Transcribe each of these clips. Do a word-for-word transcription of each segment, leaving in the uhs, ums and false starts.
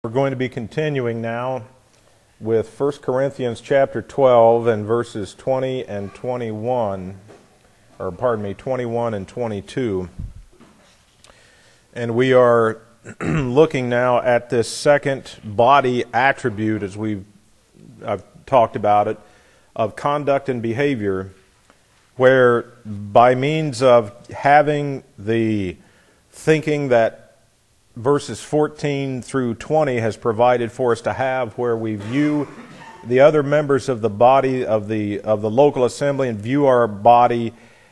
We're going to be continuing now with First Corinthians chapter twelve and verses twenty and twenty-one, or pardon me, twenty-one and twenty-two. And we are looking now at this second body attribute, as we've I've talked about it, of conduct and behavior, where by means of having the thinking that verses fourteen through twenty has provided for us to have, where we view the other members of the body of the of the local assembly and view our body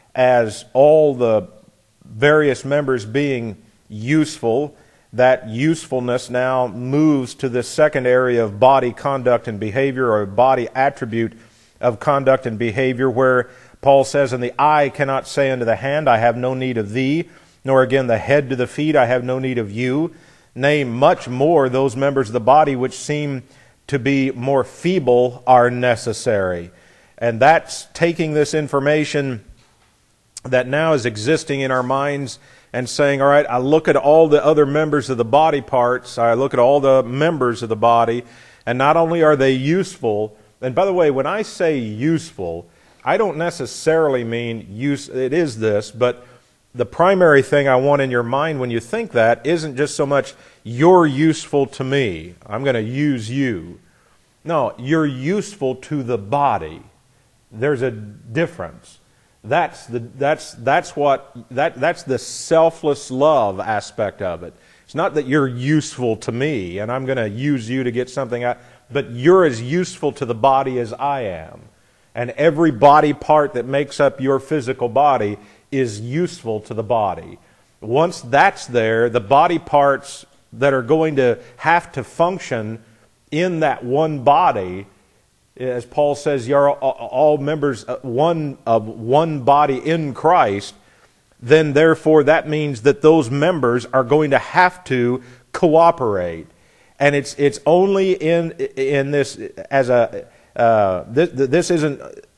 as all the various members being useful. That usefulness now moves to this second area of body conduct and behavior, or body attribute of conduct and behavior, where Paul says, "And the eye cannot say unto the hand, I have no need of thee, nor again the head to the feet, I have no need of you. Nay, much more those members of the body which seem to be more feeble are necessary." And that's taking this information that now is existing in our minds and saying, all right, I look at all the other members of the body parts, I look at all the members of the body, and not only are they useful, and by the way, when I say useful, I don't necessarily mean use, it is this, but the primary thing I want in your mind when you think that isn't just so much you're useful to me, I'm going to use you. No, you're useful to the body. There's a difference. That's the that's that's what that that's the selfless love aspect of it. It's not that you're useful to me and I'm going to use you to get something out, but you're as useful to the body as I am. And every body part that makes up your physical body is useful to the body. Once that's there, the body parts that are going to have to function in that one body, as Paul says, you're all members one of one body in Christ, then therefore that means that those members are going to have to cooperate. And it's it's only in in this as a uh, this this isn't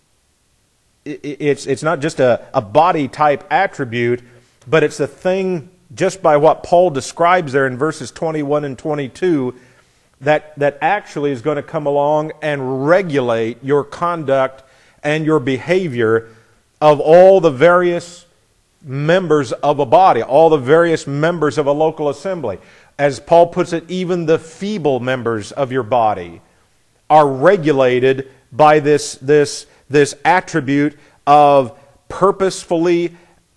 it's it's not just a, a body type attribute, but it's a thing just by what Paul describes there in verses twenty-one and twenty-two, that that actually is going to come along and regulate your conduct and your behavior of all the various members of a body, all the various members of a local assembly. As Paul puts it, even the feeble members of your body are regulated by this this this attribute of purposefully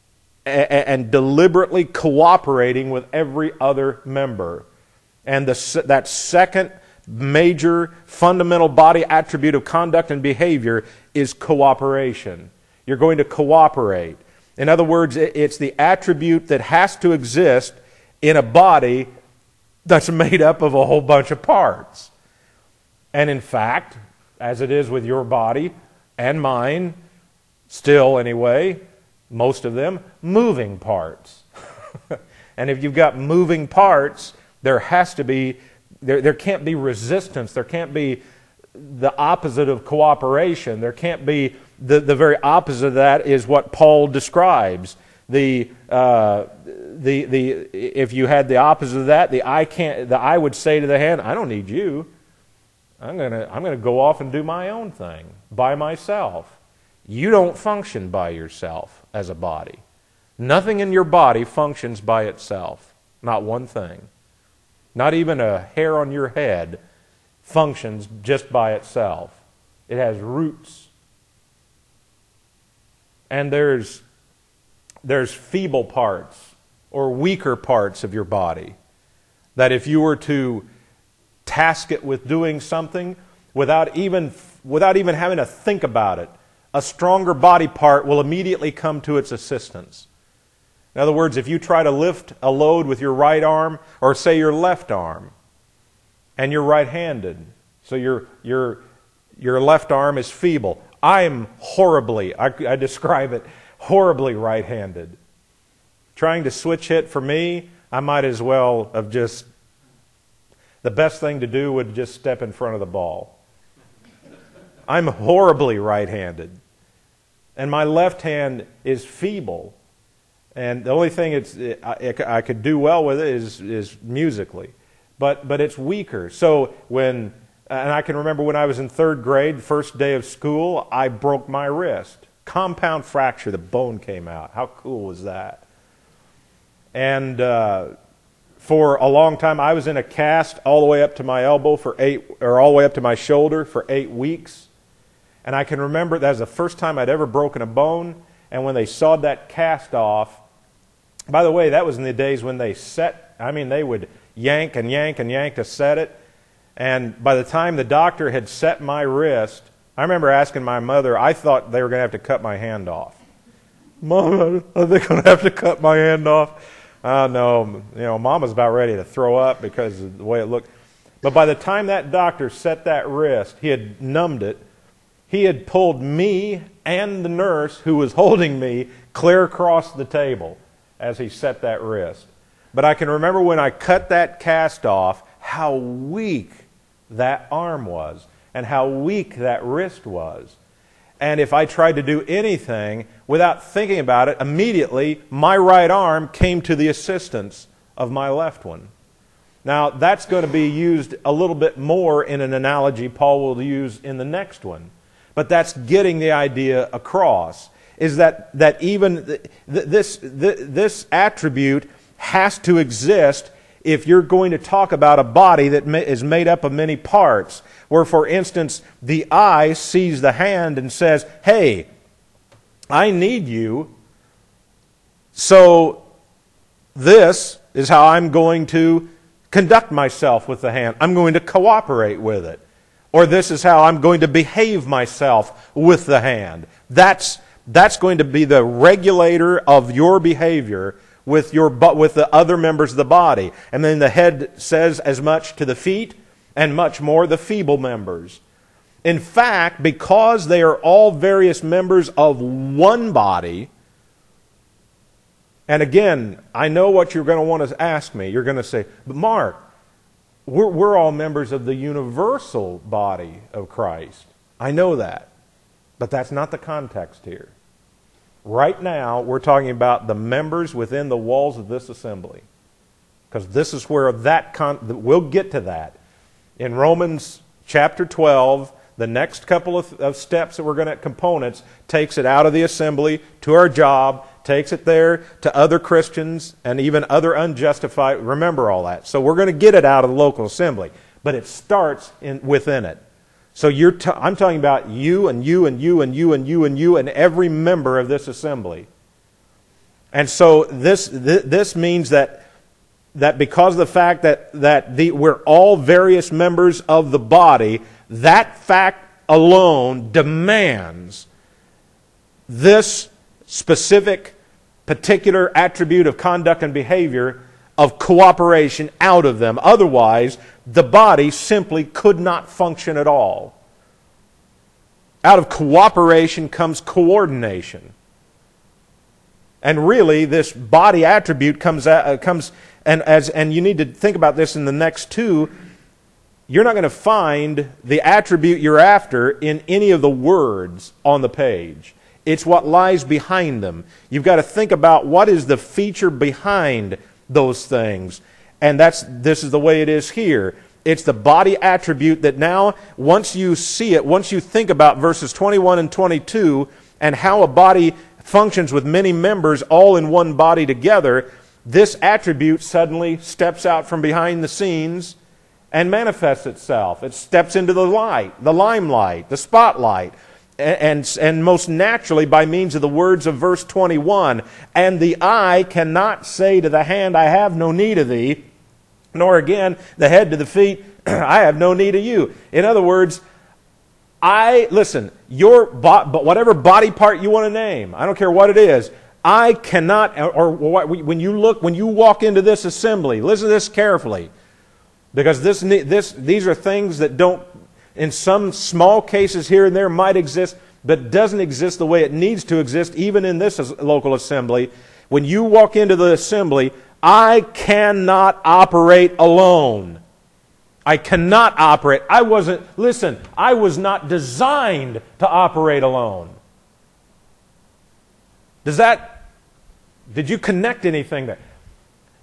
and deliberately cooperating with every other member. And the, that second major fundamental body attribute of conduct and behavior is cooperation. You're going to cooperate. In other words, it's the attribute that has to exist in a body that's made up of a whole bunch of parts. And in fact, as it is with your body and mine, still anyway, most of them, moving parts. And if you've got moving parts, there has to be, there, there can't be resistance. There can't be the opposite of cooperation. There can't be, the, the very opposite of that is what Paul describes. The, uh, the, the, if you had the opposite of that, the eye can't, the eye would say to the hand, I don't need you. I'm gonna, I'm gonna go off and do my own thing by myself. You don't function by yourself as a body. Nothing in your body functions by itself. Not one thing. Not even a hair on your head functions just by itself. It has roots. And there's, there's feeble parts or weaker parts of your body that if you were to task it with doing something without even, without even having to think about it, a stronger body part will immediately come to its assistance. In other words, if you try to lift a load with your right arm, or say your left arm, and you're right-handed, so your your your left arm is feeble. I'm horribly, I, I describe it, horribly right-handed. Trying to switch hit for me, I might as well have just, the best thing to do would just step in front of the ball. I'm horribly right-handed. And my left hand is feeble. And the only thing it's, I, I could do well with it is, is musically. but but it's weaker. So when, and I can remember when I was in third grade, the first day of school, I broke my wrist. Compound fracture, the bone came out. How cool was that? And uh, for a long time, I was in a cast all the way up to my elbow for eight, or all the way up to my shoulder for eight weeks. And I can remember that was the first time I'd ever broken a bone. And when they sawed that cast off, by the way, that was in the days when they set, I mean, they would yank and yank and yank to set it. And by the time the doctor had set my wrist, I remember asking my mother, I thought they were going to have to cut my hand off. Mom, are they going to have to cut my hand off? Oh, no. You know, Mom was about ready to throw up because of the way it looked. But by the time that doctor set that wrist, he had numbed it. He had pulled me and the nurse who was holding me clear across the table as he set that wrist. But I can remember when I cut that cast off, how weak that arm was and how weak that wrist was. And if I tried to do anything without thinking about it, immediately my right arm came to the assistance of my left one. Now, that's going to be used a little bit more in an analogy Paul will use in the next one. But that's getting the idea across, is that, that even th- th- this, th- this attribute has to exist if you're going to talk about a body that ma- is made up of many parts, where, for instance, the eye sees the hand and says, hey, I need you, so this is how I'm going to conduct myself with the hand. I'm going to cooperate with it. Or this is how I'm going to behave myself with the hand. That's, that's going to be the regulator of your behavior with your with the other members of the body. And then the head says as much to the feet and much more the feeble members. In fact, because they are all various members of one body, and again, I know what you're going to want to ask me. You're going to say, but Mark, we're, we're all members of the universal body of Christ. I know that, but that's not the context here. Right now, we're talking about the members within the walls of this assembly. Because this is where that, con- we'll get to that. In Romans chapter twelve, the next couple of, of steps that we're going to, components, takes it out of the assembly to our job, takes it there to other Christians and even other unjustified. Remember all that. So we're going to get it out of the local assembly. But it starts in, within it. So you're t- I'm talking about you and you and you and you and you and you and every member of this assembly. And so this th- this means that that because of the fact that that the, we're all various members of the body, that fact alone demands this specific, particular attribute of conduct and behavior of cooperation out of them. Otherwise, the body simply could not function at all. Out of cooperation comes coordination. And really, this body attribute comes, uh, comes and as and you need to think about this in the next two. You're not going to find the attribute you're after in any of the words on the page. It's what lies behind them. You've got to think about what is the feature behind those things. And that's this is the way it is here. It's the body attribute that now, once you see it, once you think about verses twenty-one and twenty-two and how a body functions with many members all in one body together, this attribute suddenly steps out from behind the scenes and manifests itself. It steps into the light, the limelight, the spotlight. And, and most naturally by means of the words of verse twenty-one, and the eye cannot say to the hand, I have no need of thee, nor again the head to the feet, I have no need of you. In other words, I, listen, your bo- whatever body part you want to name, I don't care what it is, I cannot, or, or when you look, when you walk into this assembly, listen to this carefully, because this, this, these are things that don't, in some small cases here and there might exist, but doesn't exist the way it needs to exist, even in this local assembly. When you walk into the assembly, I cannot operate alone. I cannot operate. I wasn't, listen, I was not designed to operate alone. Does that, did you connect anything there?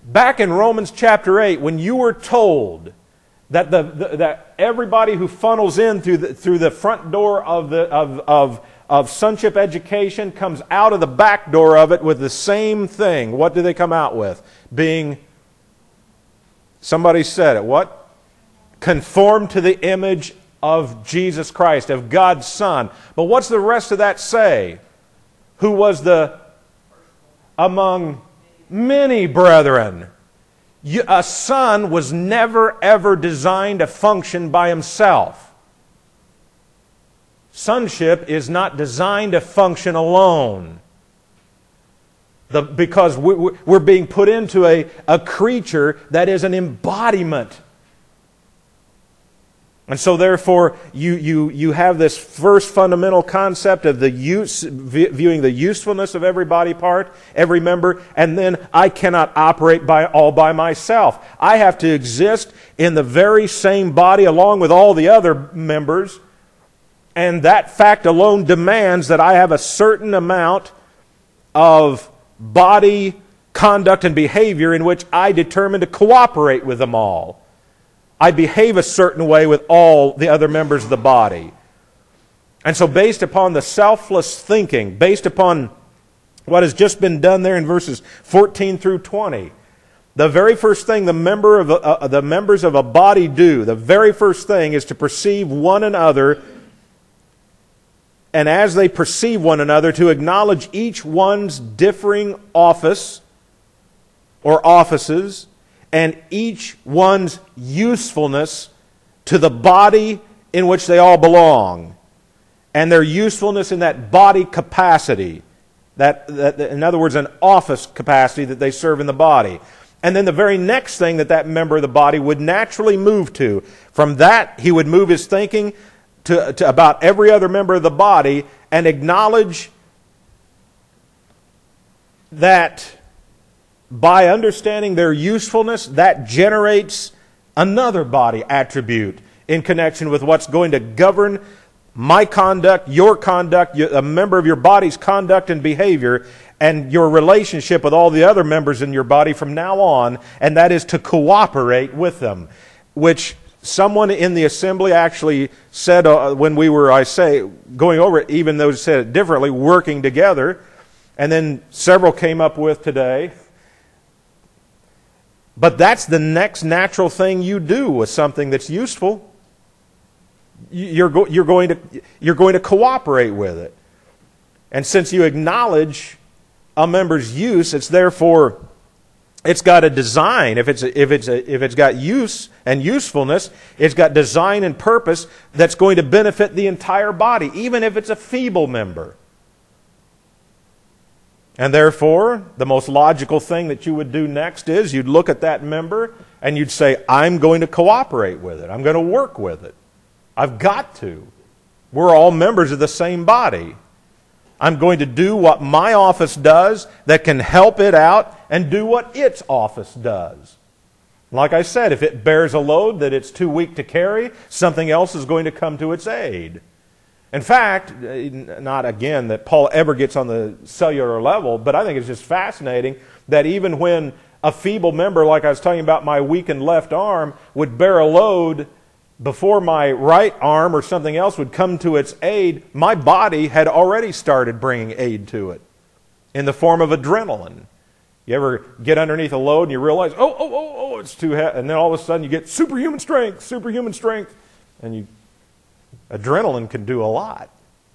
Back in Romans chapter eight, when you were told that the, the that everybody who funnels in through the through the front door of the of of of sonship education comes out of the back door of it with the same thing, what do they come out with? Being, somebody said it, what? Conformed to the image of Jesus Christ, of God's Son. But what's the rest of that say? Who was the among many brethren. You, a son was never ever designed to function by himself. Sonship is not designed to function alone. The, because we, we're being put into a, a creature that is an embodiment. And so therefore, you, you, you have this first fundamental concept of the use, viewing the usefulness of every body part, every member, and then I cannot operate by all by myself. I have to exist in the very same body along with all the other members, and that fact alone demands that I have a certain amount of body conduct and behavior in which I determine to cooperate with them all. I behave a certain way with all the other members of the body. And so based upon the selfless thinking, based upon what has just been done there in verses fourteen through twenty, the very first thing the member of a, uh, the members of a body do, the very first thing is to perceive one another, and as they perceive one another, to acknowledge each one's differing office or offices, and each one's usefulness to the body in which they all belong, and their usefulness in that body capacity, that, that in other words, an office capacity that they serve in the body. And then the very next thing that that member of the body would naturally move to, from that he would move his thinking to, to about every other member of the body and acknowledge that by understanding their usefulness, that generates another body attribute in connection with what's going to govern my conduct, your conduct, a member of your body's conduct and behavior, and your relationship with all the other members in your body from now on, and that is to cooperate with them, which someone in the assembly actually said uh, when we were, I say, going over it, even though said it differently, working together, and then several came up with today. But that's the next natural thing you do with something that's useful. You're, go, you're, going to, you're going to cooperate with it. And since you acknowledge a member's use, it's therefore, it's got a design. If it's, a, if, it's a, if it's got use and usefulness, it's got design and purpose that's going to benefit the entire body, even if it's a feeble member. And therefore, the most logical thing that you would do next is you'd look at that member and you'd say, I'm going to cooperate with it. I'm going to work with it. I've got to. We're all members of the same body. I'm going to do what my office does that can help it out and do what its office does. Like I said, if it bears a load that it's too weak to carry, something else is going to come to its aid. In fact, not again that Paul ever gets on the cellular level, but I think it's just fascinating that even when a feeble member, like I was talking about my weakened left arm, would bear a load before my right arm or something else would come to its aid, my body had already started bringing aid to it in the form of adrenaline. You ever get underneath a load and you realize, oh, oh, oh, oh, it's too heavy, and then all of a sudden you get superhuman strength, superhuman strength, and you adrenaline can do a lot.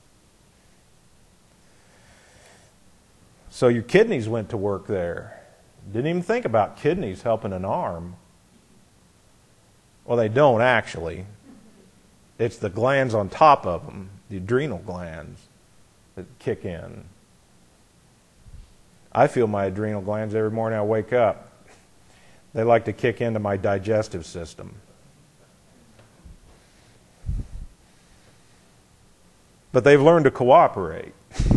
So your kidneys went to work there. Didn't even think about kidneys helping an arm. Well, they don't actually. It's the glands on top of them, the adrenal glands, that kick in. I feel my adrenal glands every morning I wake up. They like to kick into my digestive system. But they've learned to cooperate.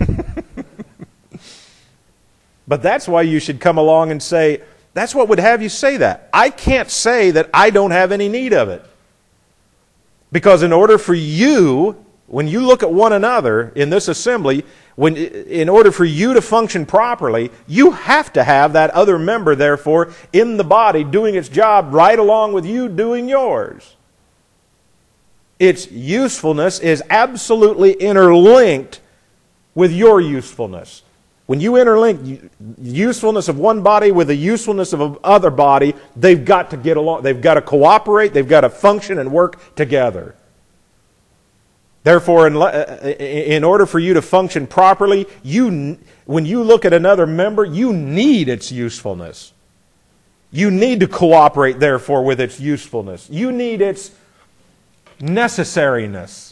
But that's why you should come along and say, that's what would have you say that. I can't say that I don't have any need of it. Because in order for you When you look at one another in this assembly, when, in order for you to function properly, you have to have that other member, therefore, in the body doing its job right along with you doing yours. Its usefulness is absolutely interlinked with your usefulness. When you interlink usefulness of one body with the usefulness of another body, they've got to get along. They've got to cooperate. They've got to function and work together. Therefore, in, in order for you to function properly, you, when you look at another member, you need its usefulness. You need to cooperate, therefore, with its usefulness. You need its necessariness.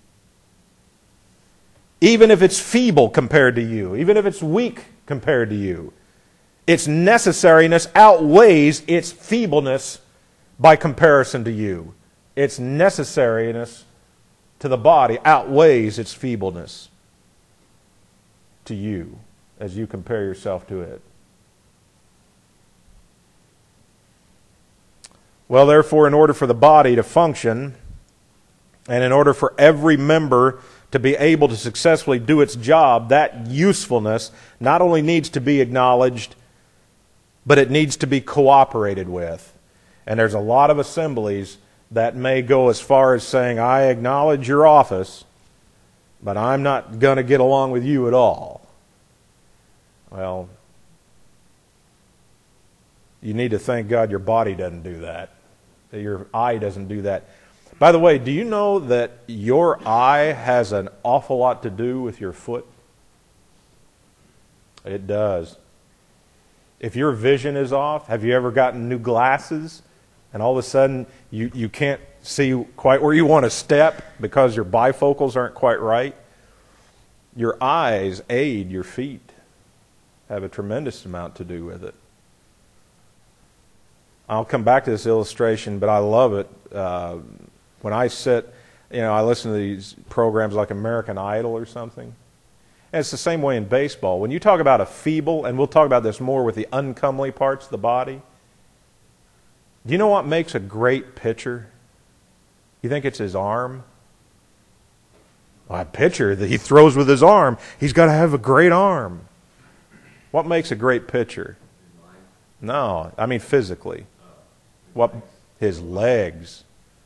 Even if it's feeble compared to you, even if it's weak compared to you, its necessariness outweighs its feebleness by comparison to you. Its necessariness to the body outweighs its feebleness to you as you compare yourself to it. Well, therefore, in order for the body to function, and in order for every member to be able to successfully do its job, that usefulness not only needs to be acknowledged, but it needs to be cooperated with. And there's a lot of assemblies that may go as far as saying, I acknowledge your office, but I'm not going to get along with you at all. Well, you need to thank God your body doesn't do that, that your eye doesn't do that. By the way, do you know that your eye has an awful lot to do with your foot? It does. If your vision is off, have you ever gotten new glasses and all of a sudden you, you can't see quite where you want to step because your bifocals aren't quite right? Your eyes aid your feet, have a tremendous amount to do with it. I'll come back to this illustration, but I love it. Uh, when I sit, you know, I listen to these programs like American Idol or something. And it's the same way in baseball. When you talk about a feeble, and we'll talk about this more with the uncomely parts of the body, do you know what makes a great pitcher? You think it's his arm? Well, a pitcher that he throws with his arm, he's got to have a great arm. What makes a great pitcher? No, I mean physically. What? His legs.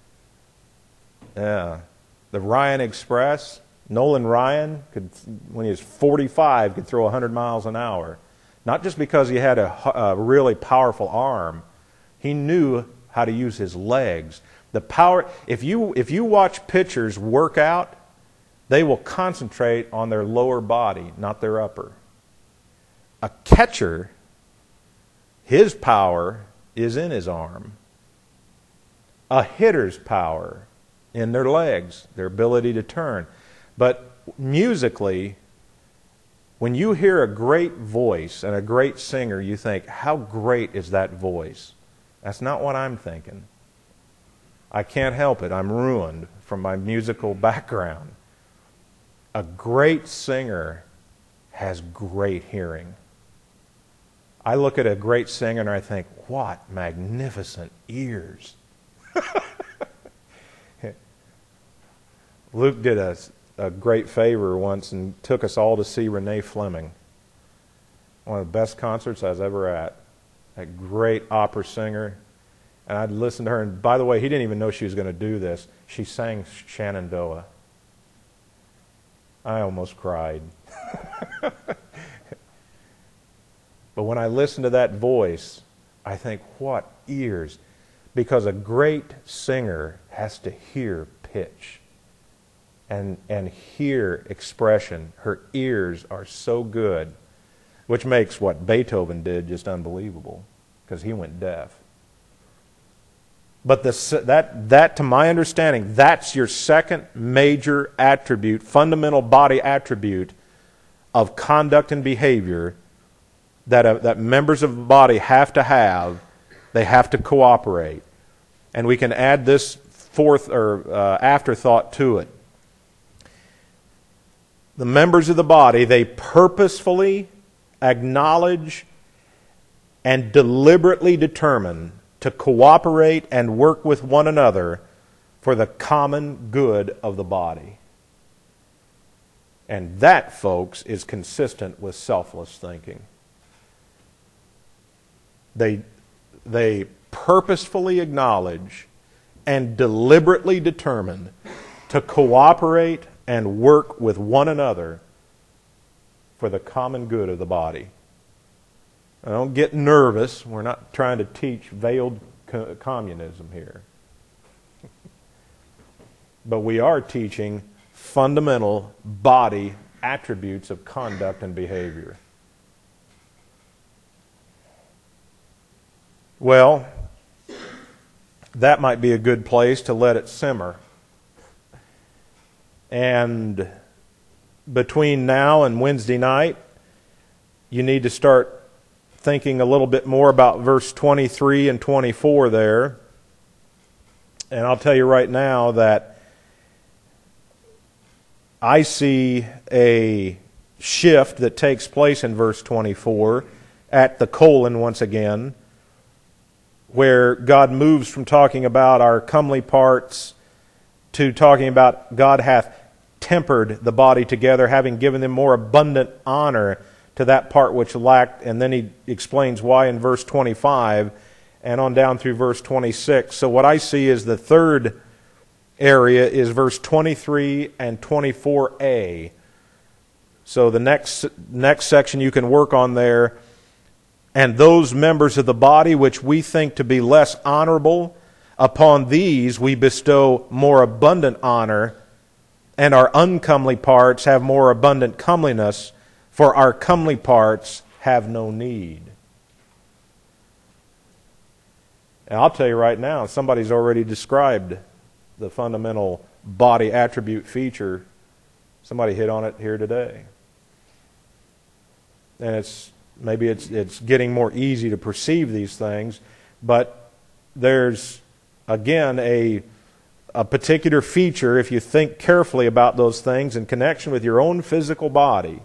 Yeah. The Ryan Express, Nolan Ryan, could, when he was forty-five, could throw one hundred miles an hour. Not just because he had a, a really powerful arm. He knew how to use his legs. The power, if you, if you watch pitchers work out, they will concentrate on their lower body, not their upper. A catcher, his power is in his arm. A hitter's power in their legs, their ability to turn. But musically, when you hear a great voice and a great singer, you think, how great is that voice? That's not what I'm thinking. I can't help it. I'm ruined from my musical background. A great singer has great hearing. I look at a great singer and I think, what magnificent ears. Luke did a, a great favor once and took us all to see Renee Fleming. One of the best concerts I was ever at. A great opera singer. And I'd listen to her, and by the way, he didn't even know she was going to do this. She sang Shenandoah. I almost cried. But when I listen to that voice, I think, what ears? Because a great singer has to hear pitch and, and hear expression. Her ears are so good, which makes what Beethoven did just unbelievable, because he went deaf. But the, that, that, to my understanding, that's your second major attribute, fundamental body attribute of conduct and behavior that, uh, that members of the body have to have. They have to cooperate. And we can add this fourth or uh, afterthought to it. The members of the body, they purposefully acknowledge and deliberately determine to cooperate and work with one another for the common good of the body. And that, folks, is consistent with selfless thinking. They, they purposefully acknowledge and deliberately determine to cooperate and work with one another for the common good of the body. Now, don't get nervous. We're not trying to teach veiled co- communism here. But we are teaching fundamental body attributes of conduct and behavior. Well, that might be a good place to let it simmer. And between now and Wednesday night, you need to start thinking a little bit more about verse twenty-three and twenty-four there. And I'll tell you right now that I see a shift that takes place in verse twenty-four at the colon once again, where God moves from talking about our comely parts to talking about God hath tempered the body together, having given them more abundant honor to that part which lacked. And then he explains why in verse twenty-five and on down through verse twenty-six. So what I see is the third area is verse twenty-three and twenty-four a. So the next next section you can work on there. And those members of the body which we think to be less honorable, upon these we bestow more abundant honor, and our uncomely parts have more abundant comeliness, for our comely parts have no need. And I'll tell you right now, somebody's already described the fundamental body attribute feature. Somebody hit on it here today. And it's maybe it's it's getting more easy to perceive these things, but there's again a a particular feature, if you think carefully about those things in connection with your own physical body.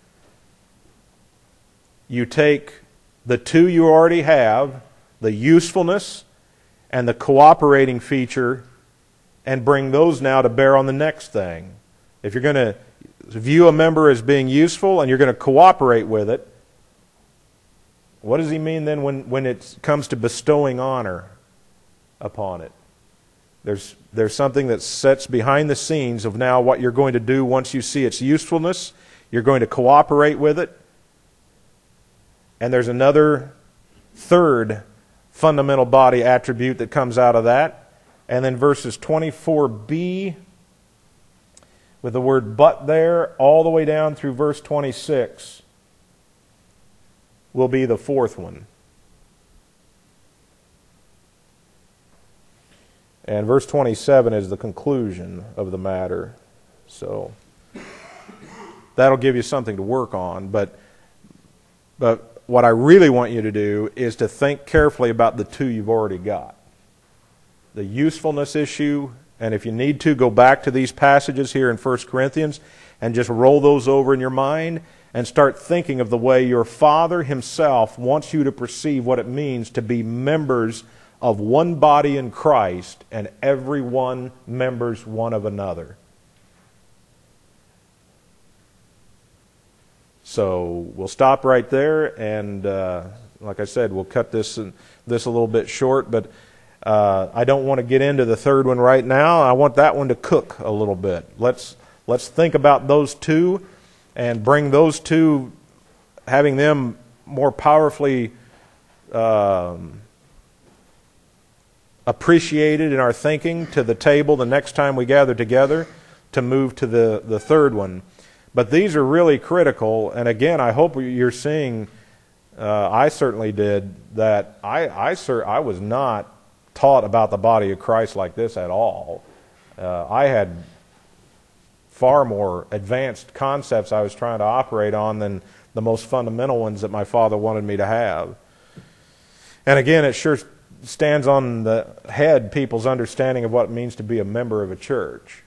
You take the two you already have, the usefulness and the cooperating feature, and bring those now to bear on the next thing. If you're going to view a member as being useful and you're going to cooperate with it, what does he mean then when, when it comes to bestowing honor upon it? There's, there's something that sets behind the scenes of now what you're going to do once you see its usefulness. You're going to cooperate with it. And there's another third fundamental body attribute that comes out of that. And then verses twenty-four b, with the word but there, all the way down through verse twenty-six, will be the fourth one. And verse twenty-seven is the conclusion of the matter. So that'll give you something to work on. But, but what I really want you to do is to think carefully about the two you've already got. The usefulness issue, and if you need to, go back to these passages here in First Corinthians and just roll those over in your mind and start thinking of the way your Father Himself wants you to perceive what it means to be members of one body in Christ, and every one members one of another. So we'll stop right there, and uh, like I said, we'll cut this this a little bit short, but uh, I don't want to get into the third one right now. I want that one to cook a little bit. Let's let's think about those two and bring those two, having them more powerfully um, appreciated in our thinking, to the table the next time we gather together to move to the, the third one. But these are really critical, and again, I hope you're seeing, uh, I certainly did, that I, I, cer- I was not taught about the body of Christ like this at all. Uh, I had far more advanced concepts I was trying to operate on than the most fundamental ones that my father wanted me to have. And again, it sure stands on the head people's understanding of what it means to be a member of a church.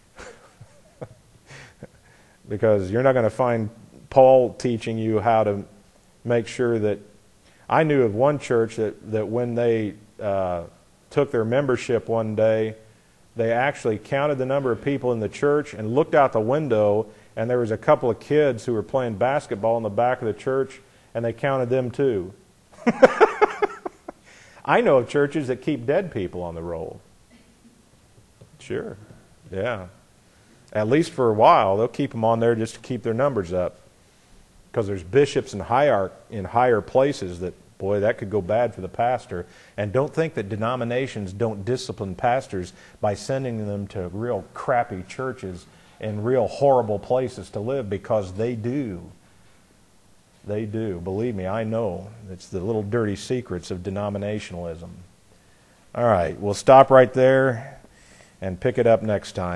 Because you're not going to find Paul teaching you how to make sure that... I knew of one church that, that when they uh, took their membership one day, they actually counted the number of people in the church and looked out the window and there was a couple of kids who were playing basketball in the back of the church, and they counted them too. I know of churches that keep dead people on the roll. Sure, yeah. At least for a while, they'll keep them on there just to keep their numbers up. Because there's bishops in higher, in higher places that, boy, that could go bad for the pastor. And don't think that denominations don't discipline pastors by sending them to real crappy churches and real horrible places to live, because they do. They do. Believe me, I know. It's the little dirty secrets of denominationalism. All right, we'll stop right there and pick it up next time.